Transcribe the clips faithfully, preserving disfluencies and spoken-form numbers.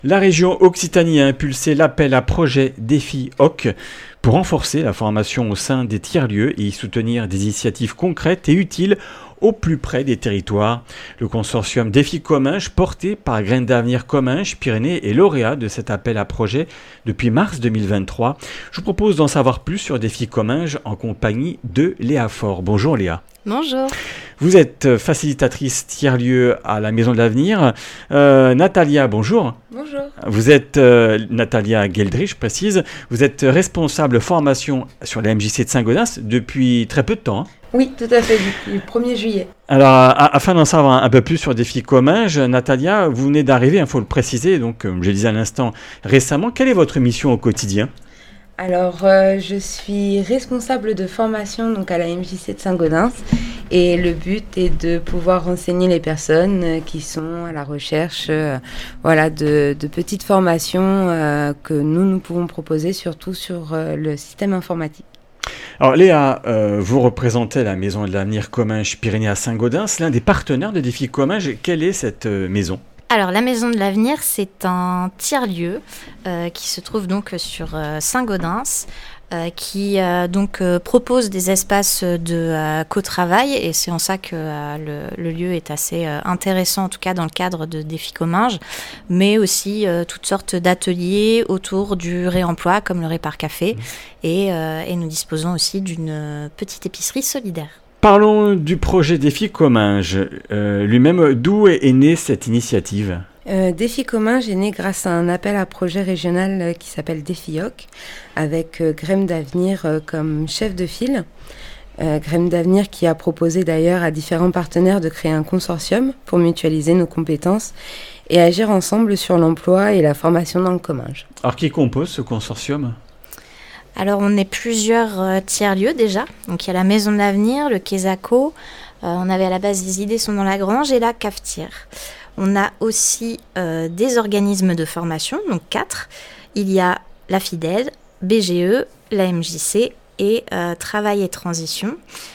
La région Occitanie a impulsé l'appel à projet Défi O C pour renforcer la formation au sein des tiers-lieux et y soutenir des initiatives concrètes et utiles au plus près des territoires. Le consortium Défi Comminges, porté par Graines d'Avenir Comminges Pyrénées, est lauréat de cet appel à projet depuis mars deux mille vingt-trois. Je vous propose d'en savoir plus sur Défi Comminges en compagnie de Léa Faure. Bonjour Léa. Bonjour. Vous êtes facilitatrice tiers-lieu à la Maison de l'Avenir. Euh, Natalia, bonjour. Bonjour. Vous êtes euh, Natalia Geldry, je précise. Vous êtes responsable formation sur la M J C de Saint-Gaudens depuis très peu de temps. Hein. Oui, tout à fait, depuis le premier juillet. Alors, a, afin d'en savoir un, un peu plus sur Défi Comminges, Natalia, vous venez d'arriver, il faut le préciser, donc comme je le disais à l'instant récemment. Quelle est votre mission au quotidien ? Alors, euh, je suis responsable de formation donc, à la M J C de Saint-Gaudens et le but est de pouvoir renseigner les personnes euh, qui sont à la recherche euh, voilà, de, de petites formations euh, que nous, nous pouvons proposer, surtout sur euh, le système informatique. Alors Léa, euh, vous représentez la Maison de l'Avenir Comminges Pyrénées à Saint-Gaudens, l'un des partenaires de Défi Comminges. Quelle est cette euh, maison ? Alors, la Maison de l'Avenir, c'est un tiers-lieu euh, qui se trouve donc sur euh, Saint-Gaudens, euh, qui euh, donc euh, propose des espaces de euh, co-travail, et c'est en ça que euh, le, le lieu est assez euh, intéressant, en tout cas dans le cadre de Défi Comminges, mais aussi euh, toutes sortes d'ateliers autour du réemploi, comme le Répar Café, mmh. et, euh, et nous disposons aussi d'une petite épicerie solidaire. Parlons du projet Défi Comminges euh, lui-même. D'où est, est née cette initiative ? euh, Défi Comminges est né grâce à un appel à projet régional euh, qui s'appelle Défi O C, avec euh, Graines d'Avenir euh, comme chef de file. Euh, Graines d'Avenir qui a proposé d'ailleurs à différents partenaires de créer un consortium pour mutualiser nos compétences et agir ensemble sur l'emploi et la formation dans le Comminges. Alors qui compose ce consortium ? Alors, on est plusieurs euh, tiers-lieux déjà. Donc, il y a la Maison de l'Avenir, le Quesaco. Euh, on avait à la base des idées sont dans la Grange et la cafetière. On a aussi euh, des organismes de formation, donc quatre. Il y a la Fidèle, B G E, la M J C et euh, Travail et Transition.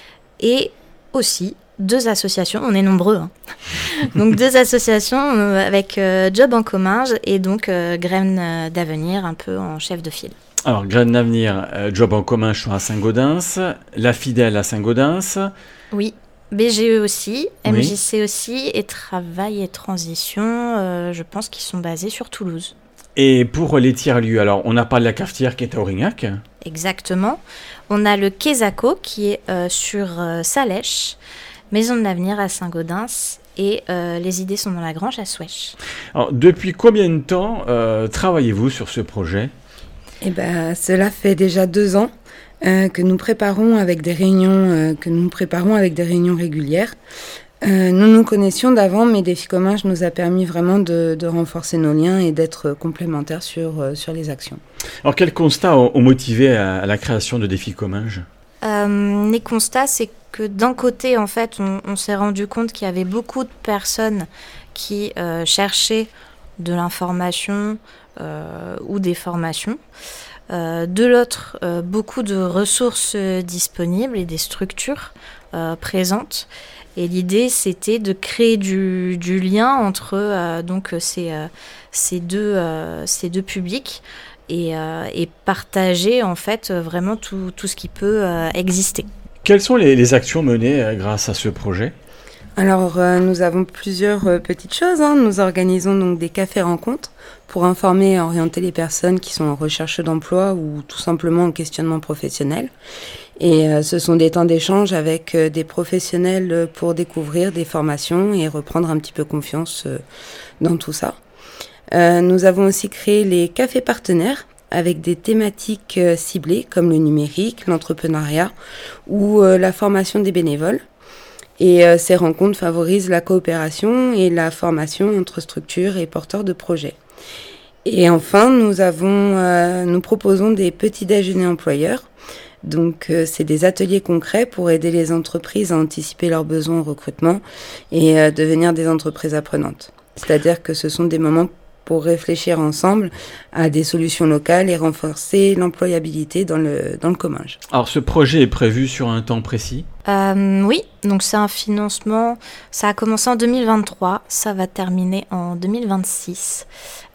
Et aussi deux associations, on est nombreux. Hein. Donc, deux associations euh, avec euh, Job en Comminges et donc euh, Graines d'Avenir, un peu en chef de file. Alors, Graines d'Avenir, euh, Job en Comminges sont à Saint-Gaudens, la Fidèle à Saint-Gaudens. Oui, B G E aussi, M J C oui. aussi, et Travail et Transition, euh, je pense qu'ils sont basés sur Toulouse. Et pour les tiers-lieux, alors on n'a pas de la cafetière qui est à Aurignac ? Exactement. On a le Quesaco qui est euh, sur euh, Salèche, Maison de l'Avenir à Saint-Gaudens, et euh, les idées sont dans la Grange à Souèche. Alors, depuis combien de temps euh, travaillez-vous sur ce projet ? Eh ben, cela fait déjà deux ans euh, que nous préparons avec des réunions, euh, que nous préparons avec des réunions régulières. Euh, nous nous connaissions d'avant, mais Défi Comminges nous a permis vraiment de, de renforcer nos liens et d'être complémentaires sur, euh, sur les actions. Alors, quels constats ont, ont motivé à, à la création de Défi Comminges ? Euh, les constats, c'est que d'un côté, en fait, on, on s'est rendu compte qu'il y avait beaucoup de personnes qui euh, cherchaient de l'information euh, ou des formations. Euh, de l'autre, euh, beaucoup de ressources euh, disponibles et des structures euh, présentes. Et l'idée, c'était de créer du, du lien entre euh, donc, ces, euh, ces, deux, euh, ces deux publics et, euh, et partager en fait vraiment tout, tout ce qui peut euh, exister. Quelles sont les, les actions menées euh, grâce à ce projet ? Alors, euh, nous avons plusieurs euh, petites choses. Hein. Nous organisons donc des cafés-rencontres pour informer et orienter les personnes qui sont en recherche d'emploi ou tout simplement en questionnement professionnel. Et euh, ce sont des temps d'échange avec euh, des professionnels euh, pour découvrir des formations et reprendre un petit peu confiance euh, dans tout ça. Euh, nous avons aussi créé les cafés partenaires avec des thématiques euh, ciblées comme le numérique, l'entrepreneuriat ou euh, la formation des bénévoles. Et euh, ces rencontres favorisent la coopération et la formation entre structures et porteurs de projets. Et enfin, nous, avons, euh, nous proposons des petits déjeuners employeurs. Donc, euh, c'est des ateliers concrets pour aider les entreprises à anticiper leurs besoins en recrutement et euh, devenir des entreprises apprenantes. C'est-à-dire que ce sont des moments pour réfléchir ensemble à des solutions locales et renforcer l'employabilité dans le, dans le Comminges. Alors ce projet est prévu sur un temps précis ? Euh, oui, donc c'est un financement, ça a commencé en deux mille vingt-trois, ça va terminer en deux mille vingt-six.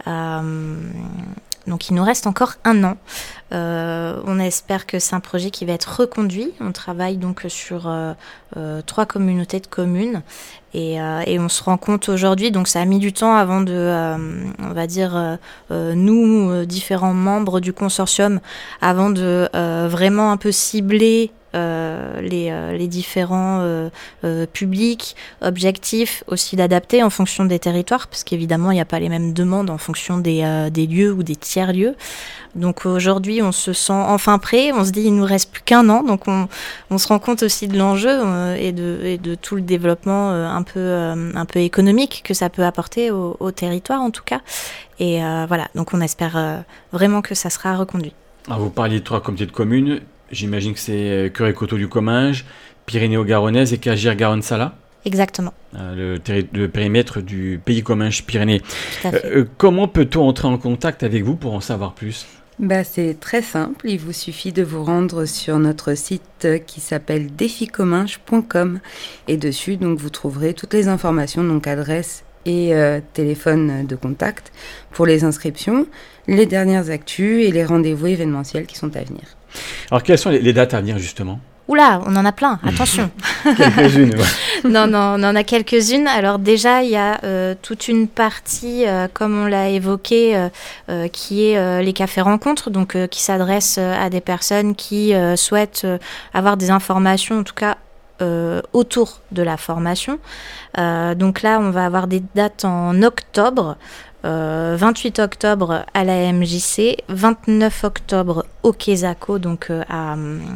Euh, donc il nous reste encore un an. Euh, on espère que c'est un projet qui va être reconduit. On travaille donc sur euh, euh, trois communautés de communes et, euh, et on se rend compte aujourd'hui, donc ça a mis du temps avant de, euh, on va dire, euh, euh, nous, euh, différents membres du consortium, avant de euh, vraiment un peu cibler Euh, les, euh, les différents euh, euh, publics, objectifs, aussi d'adapter en fonction des territoires, parce qu'évidemment il n'y a pas les mêmes demandes en fonction des, euh, des lieux ou des tiers-lieux. Donc aujourd'hui on se sent enfin prêt, on se dit il nous reste plus qu'un an, donc on, on se rend compte aussi de l'enjeu euh, et, de, et de tout le développement euh, un, peu, euh, un peu économique que ça peut apporter au, au territoire en tout cas. Et euh, voilà, donc on espère euh, vraiment que ça sera reconduit. Alors vous parliez de trois comités de communes. J'imagine que c'est Curé-Coteaux du Comminges, Pyrénées-Garonnaise et Cagières-Garonne-Sala. Exactement. Euh, le, terri- le périmètre du pays Comminges-Pyrénées. Euh, comment peut-on entrer en contact avec vous pour en savoir plus ? Bah, c'est très simple, il vous suffit de vous rendre sur notre site qui s'appelle défi comminges point com et dessus donc, vous trouverez toutes les informations, donc adresse et euh, téléphone de contact pour les inscriptions, les dernières actus et les rendez-vous événementiels qui sont à venir. Alors, quelles sont les, les dates à venir, justement ? Oula, on en a plein, attention. Quelques-unes, ouais. Non, non, on en a quelques-unes. Alors déjà, il y a euh, toute une partie, euh, comme on l'a évoqué, euh, euh, qui est euh, les cafés rencontres, donc euh, qui s'adressent euh, à des personnes qui euh, souhaitent euh, avoir des informations, en tout cas, Euh, autour de la formation. Euh, donc là, on va avoir des dates en octobre, euh, vingt-huit octobre à la M J C, vingt-neuf octobre au Quesaco, donc euh, à,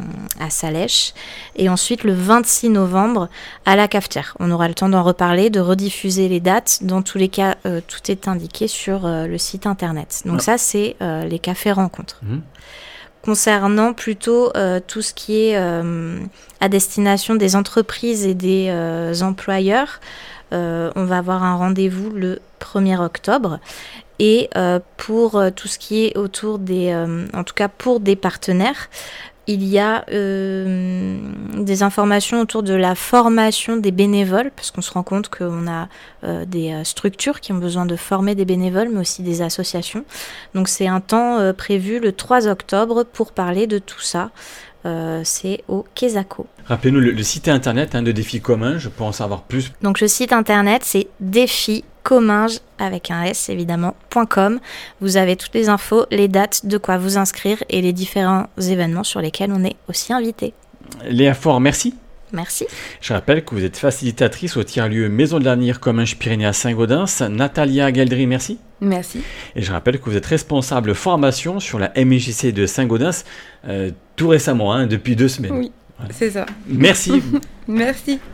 à Salèche, et ensuite le vingt-six novembre à la cafetière. On aura le temps d'en reparler, de rediffuser les dates. Dans tous les cas, euh, tout est indiqué sur euh, le site internet. Donc ah. ça, c'est euh, les cafés rencontres. Mmh. Concernant plutôt euh, tout ce qui est euh, à destination des entreprises et des euh, employeurs, euh, on va avoir un rendez-vous le premier octobre. Et euh, pour euh, tout ce qui est autour des, euh, en tout cas pour des partenaires, il y a euh, des informations autour de la formation des bénévoles, parce qu'on se rend compte qu'on a euh, des euh, structures qui ont besoin de former des bénévoles, mais aussi des associations. Donc c'est un temps euh, prévu le trois octobre pour parler de tout ça. Euh, c'est au Quesaco. Rappelez-nous le, le site internet hein, de Défi Comminges pour en savoir plus. Donc le site internet c'est défi comminges avec un S évidemment .com. Vous avez toutes les infos, les dates, de quoi vous inscrire et les différents événements sur lesquels on est aussi invité. Léa Faure, merci. Merci. Je rappelle que vous êtes facilitatrice au tiers-lieu Maison de l'Avenir Comminges-Pyrénées à Saint-Gaudens. Natalia Geldry, merci. Merci. Et je rappelle que vous êtes responsable formation sur la M J C de Saint-Gaudens euh, tout récemment, hein, depuis deux semaines. Oui, voilà. C'est ça. Merci. Merci.